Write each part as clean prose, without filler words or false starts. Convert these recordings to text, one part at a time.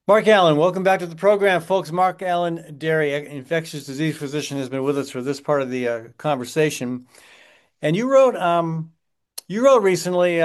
Mark Allen, welcome back to the program, folks. Mark Allen Derry, infectious disease physician, has been with us for this part of the conversation. And you wrote recently.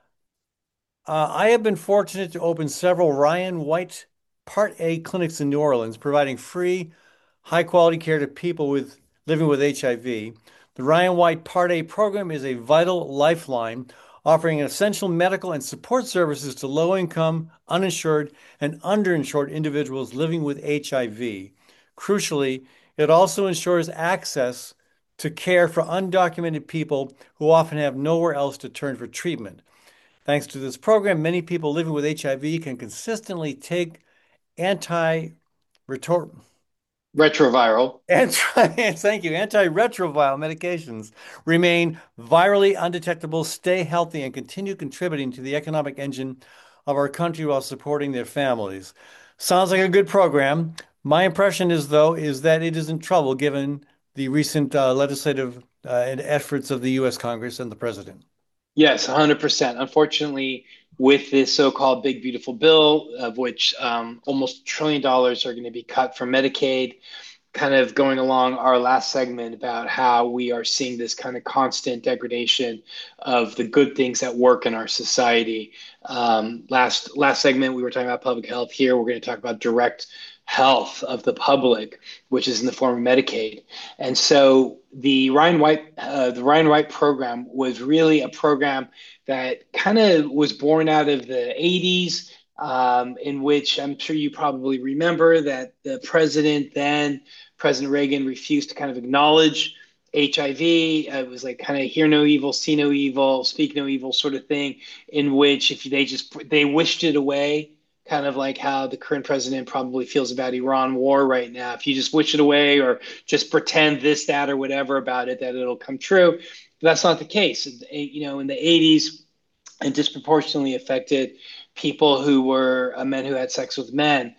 I have been fortunate to open several Ryan White Part A clinics in New Orleans, providing free, high-quality care to people living with HIV. The Ryan White Part A program is a vital lifeline, offering essential medical and support services to low-income, uninsured, and underinsured individuals living with HIV. Crucially, it also ensures access to care for undocumented people who often have nowhere else to turn for treatment. Thanks to this program, many people living with HIV can consistently take anti-retor Retroviral. thank you, antiretroviral medications, remain virally undetectable, stay healthy, and continue contributing to the economic engine of our country while supporting their families. Sounds like a good program. My impression is that it is in trouble given the recent legislative efforts of the U.S. Congress and the president. Yes, 100%. Unfortunately, with this so-called big beautiful bill, of which almost $1 trillion are going to be cut from Medicaid, kind of going along our last segment about how we are seeing this kind of constant degradation of the good things that work in our society. Last segment we were talking about public health. Here we're going to talk about direct health of the public, which is in the form of Medicaid. And so the Ryan White program was really a program that kind of was born out of the 80s, in which I'm sure you probably remember that the president then, President Reagan, refused to kind of acknowledge HIV. It was like kind of hear no evil, see no evil, speak no evil sort of thing, in which if they wished it away, kind of like how the current president probably feels about Iran war right now. If you just wish it away or just pretend this, that, or whatever about it, that it'll come true. But that's not the case. In the 80s, it disproportionately affected people who were men who had sex with men.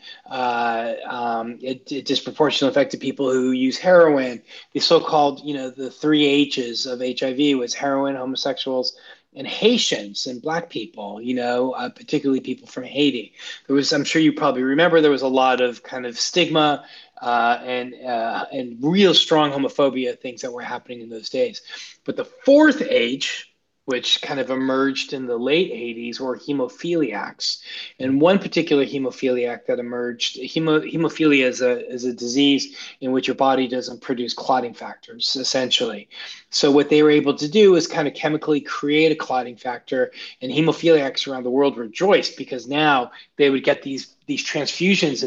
It disproportionately affected people who use heroin. The so-called, the three H's of HIV was heroin, homosexuals, and Haitians and Black people, particularly people from Haiti. I'm sure you probably remember, there was a lot of kind of stigma and real strong homophobia things that were happening in those days. But the fourth H, which kind of emerged in the late 80s, were hemophiliacs. And one particular hemophiliac that emerged, hemophilia is a disease in which your body doesn't produce clotting factors, essentially. So what they were able to do is kind of chemically create a clotting factor, and hemophiliacs around the world rejoiced because now they would get these transfusions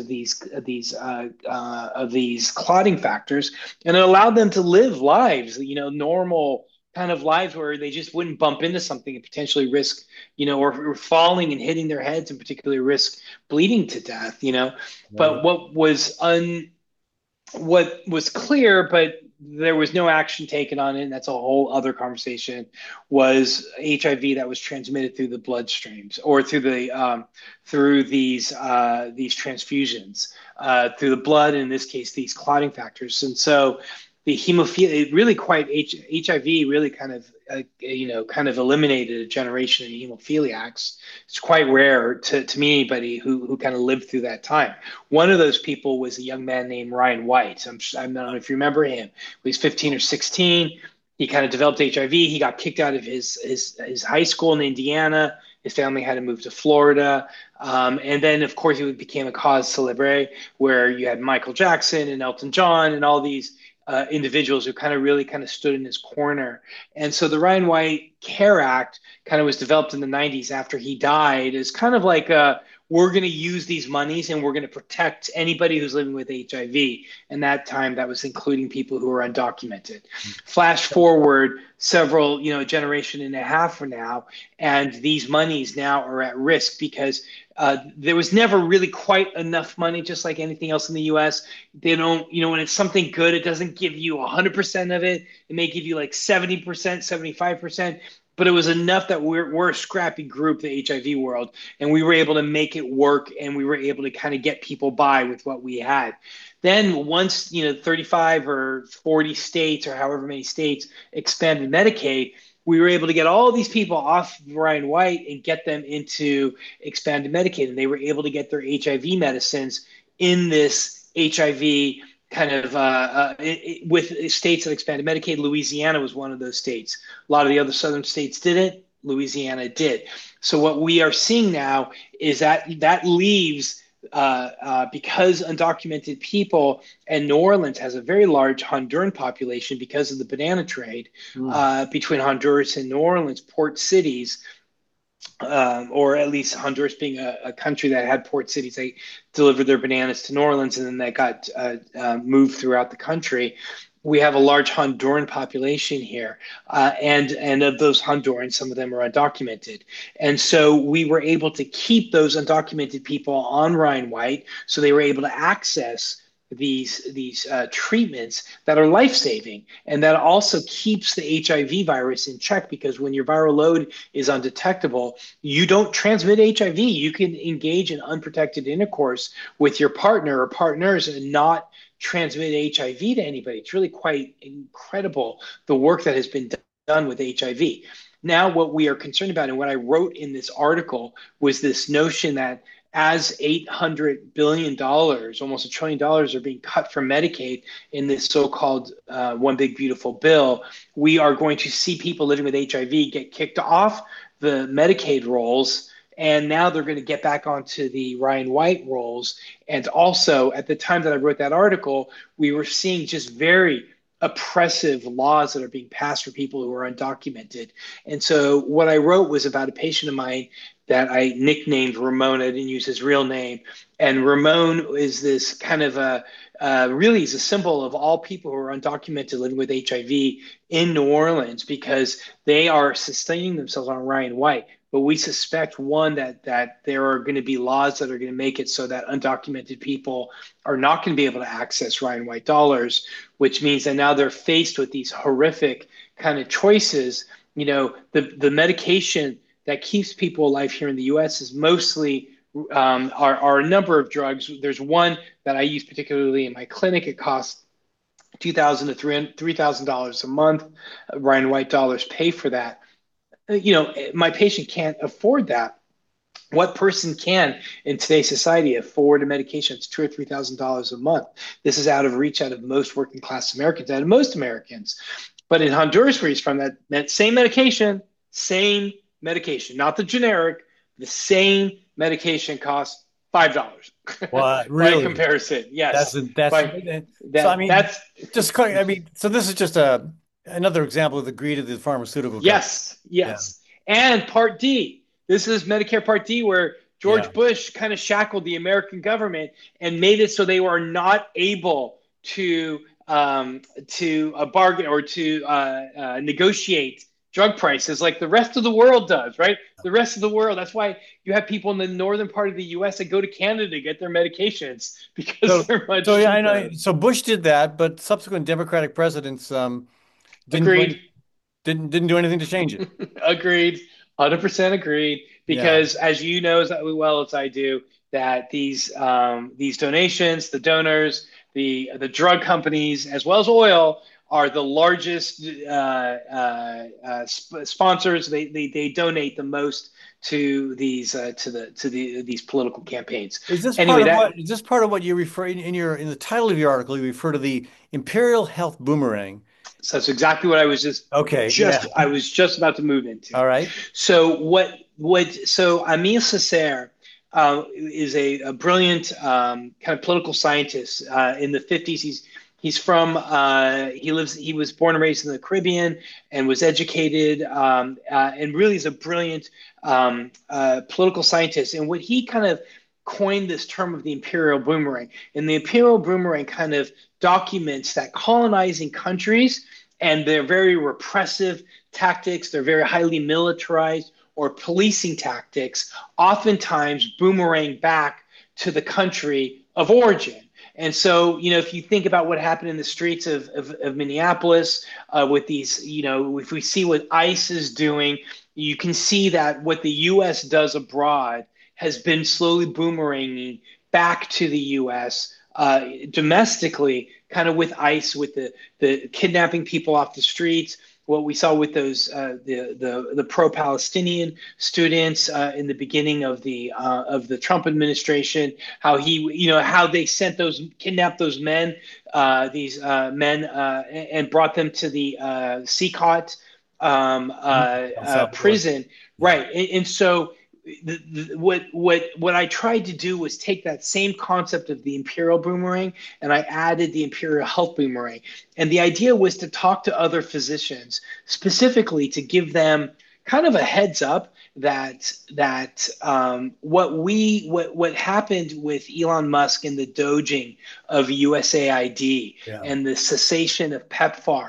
of these clotting factors, and it allowed them to live lives, normal kind of lives where they just wouldn't bump into something and potentially risk, or falling and hitting their heads and particularly risk bleeding to death. Right. But what was clear, but there was no action taken on it, and that's a whole other conversation, was HIV that was transmitted through the bloodstreams or through these transfusions, through the blood, in this case, these clotting factors. And so the hemophilia, HIV really kind of eliminated a generation of hemophiliacs. It's quite rare to meet anybody who kind of lived through that time. One of those people was a young man named Ryan White. I don't know if you remember him. He was 15 or 16. He kind of developed HIV. He got kicked out of his high school in Indiana. His family had to move to Florida. And then, of course, he became a cause célèbre, where you had Michael Jackson and Elton John and all these individuals who kind of really kind of stood in his corner. And so the Ryan White Care Act kind of was developed in the 90s after he died as kind of like we're going to use these monies and we're going to protect anybody who's living with HIV. And that time, that was including people who are undocumented. Flash forward several, a generation and a half from now, and these monies now are at risk because there was never really quite enough money, just like anything else in the US. They don't, when it's something good, it doesn't give you 100% of it. It may give you like 70%, 75%, but it was enough that we're a scrappy group, the HIV world, and we were able to make it work, and we were able to kind of get people by with what we had. Then once, 35 or 40 states or however many states expanded Medicaid, we were able to get all these people off Ryan White and get them into expanded Medicaid, and they were able to get their HIV medicines in this HIV kind of with states that expanded Medicaid. Louisiana was one of those states. A lot of the other southern states didn't. Louisiana did. So what we are seeing now is that leaves because undocumented people, and New Orleans has a very large Honduran population because of the banana trade Mm. between Honduras and New Orleans, port cities, or at least Honduras being a country that had port cities. They delivered their bananas to New Orleans, and then that got moved throughout the country. We have a large Honduran population here, and of those Hondurans, some of them are undocumented, and so we were able to keep those undocumented people on Ryan White, so they were able to access these treatments that are life-saving, and that also keeps the HIV virus in check, because when your viral load is undetectable, you don't transmit HIV. You can engage in unprotected intercourse with your partner or partners and not transmit HIV to anybody. It's really quite incredible, the work that has been done with HIV. Now, what we are concerned about, and what I wrote in this article, was this notion that as $800 billion, almost $1 trillion, are being cut from Medicaid in this so-called One Big Beautiful Bill, we are going to see people living with HIV get kicked off the Medicaid rolls, and now they're going to get back onto the Ryan White rolls. And also, at the time that I wrote that article, we were seeing just very oppressive laws that are being passed for people who are undocumented. And so what I wrote was about a patient of mine that I nicknamed Ramon. I didn't use his real name. And Ramon is this kind of really is a symbol of all people who are undocumented living with HIV in New Orleans, because they are sustaining themselves on Ryan White. But we suspect, one, that there are going to be laws that are going to make it so that undocumented people are not going to be able to access Ryan White dollars, which means that now they're faced with these horrific kind of choices. You know, the medication that keeps people alive here in the U.S. is mostly are a number of drugs. There's one that I use particularly in my clinic. It costs $2,000 to $3,000 a month. Ryan White dollars pay for that. You know, my patient can't afford that. What person can in today's society afford a medication that's $2,000 or $3,000 a month? This is out of reach, out of most working class Americans, out of most Americans. But in Honduras, where he's from, that same medication, not the generic, the same medication costs $5. Well, By really, comparison, yes. that's By so. I mean, that's I mean, so this is just another example of the greed of the pharmaceutical company. Yes, Yeah, yes. And Part D. This is Medicare Part D, where yeah. George Bush kind of shackled the American government and made it so they were not able to bargain or to negotiate drug prices like the rest of the world does, right? The rest of the world. That's why you have people in the northern part of the U.S. that go to Canada to get their medications because So, they're so much yeah, I know. cheaper. So Bush did that, but subsequent Democratic presidents didn't do any, Agreed. didn't do anything to change it. Agreed. 100% agreed. Yeah. Because as you know as well as I do, that these donations, the donors, the drug companies, as well as oil, are the largest sponsors. They donate the most to these political campaigns. Anyway, Is this part of what you refer in the title of your article? You refer to the Imperial Health Boomerang. so that's exactly what I was Okay. Yeah. just about to move into. All right. So Emile Césaire is a brilliant kind of political scientist in the 50s. He's from he was born and raised in the Caribbean and was educated and really is a brilliant political scientist. And what he kind of coined this term of the imperial boomerang. And the imperial boomerang kind of documents that colonizing countries and their very repressive tactics, they're very highly militarized, or policing tactics, oftentimes boomerang back to the country of origin. And so, you know, if you think about what happened in the streets of Minneapolis with these, you know, if we see what ICE is doing, you can see that what the U.S. does abroad has been slowly boomeranging back to the U.S. Domestically, kind of with ICE, with the kidnapping people off the streets, what we saw with those the pro-Palestinian students in the beginning of the Trump administration, how how they sent those kidnapped those men, these men, and brought them to the CCOT El Salvador. prison, Yeah. right? And so what I tried to do was take that same concept of the imperial boomerang and I added the imperial health boomerang. And the idea was to talk to other physicians specifically to give them kind of a heads up that what happened with Elon Musk and the doging of USAID Yeah. and the cessation of PEPFAR.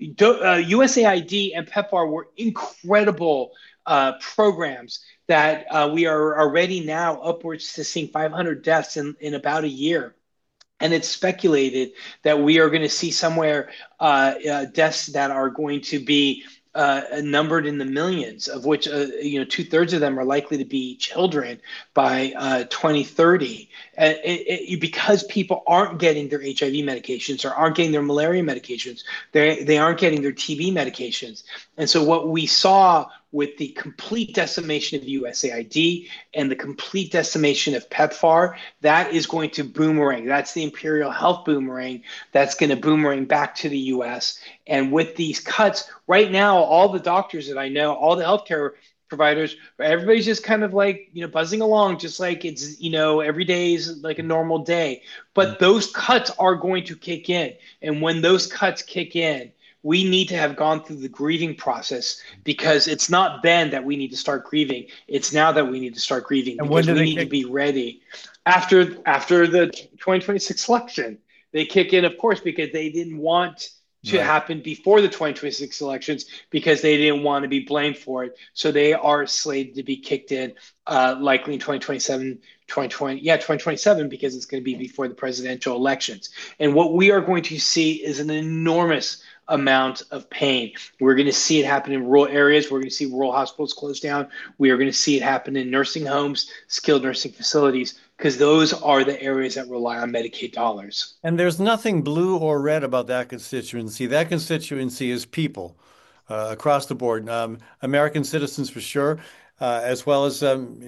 USAID and PEPFAR were incredible programs that we are already now upwards to seeing 500 deaths in about a year. And it's speculated that we are going to see somewhere deaths that are going to be numbered in the millions, of which 2/3 of them are likely to be children by 2030, because people aren't getting their HIV medications or aren't getting their malaria medications. They aren't getting their TB medications, and so what we saw with the complete decimation of USAID and the complete decimation of PEPFAR, that is going to boomerang. That's the imperial health boomerang that's going to boomerang back to the US. And with these cuts, right now, all the doctors that I know, all the healthcare providers, everybody's just kind of like, buzzing along, just like it's, every day is like a normal day. But those cuts are going to kick in. And when those cuts kick in, we need to have gone through the grieving process, because it's not then that we need to start grieving. It's now that we need to start grieving, And when because do we they need to kick? be ready after the 2026 election. They kick in, of course, because they didn't want to Right. happen before the 2026 elections, because they didn't want to be blamed for it. So they are slated to be kicked in likely in 2027, 2020, yeah, 2027, because it's going to be before the presidential elections. And what we are going to see is an enormous amount of pain. We're going to see it happen in rural areas. We're going to see rural hospitals close down. We are going to see it happen in nursing homes, skilled nursing facilities, because those are the areas that rely on Medicaid dollars. And there's nothing blue or red about that constituency. That constituency is people across the board, American citizens for sure, as well as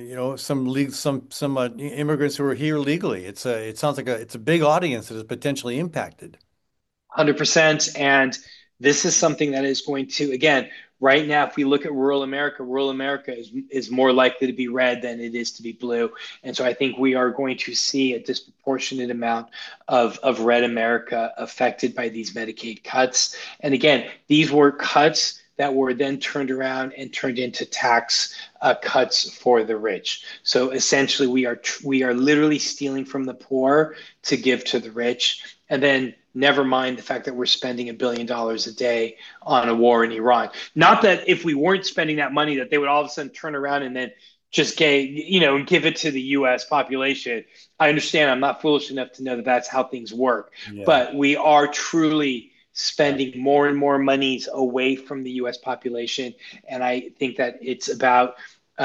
some immigrants who are here legally. It sounds like it's a big audience that is potentially impacted. 100%. And this is something that is going to, again, right now, if we look at rural America is more likely to be red than it is to be blue. And so I think we are going to see a disproportionate amount of red America affected by these Medicaid cuts. And again, these were cuts that were then turned around and turned into tax cuts for the rich. So essentially, we are literally stealing from the poor to give to the rich, and then never mind the fact that we're spending $1 billion a day on a war in Iran. Not that if we weren't spending that money, that they would all of a sudden turn around and then just give it to the U.S. population. I understand. I'm not foolish enough to know that that's how things work, Yeah. but we are truly spending more and more monies away from the U.S. population, and I think that it's about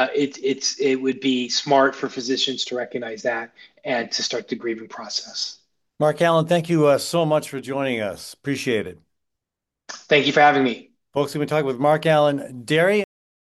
it would be smart for physicians to recognize that and to start the grieving process. Mark Allen, thank you so much for joining us. Appreciate it. Thank you for having me. Folks, we've been talking with Mark Allen Derry.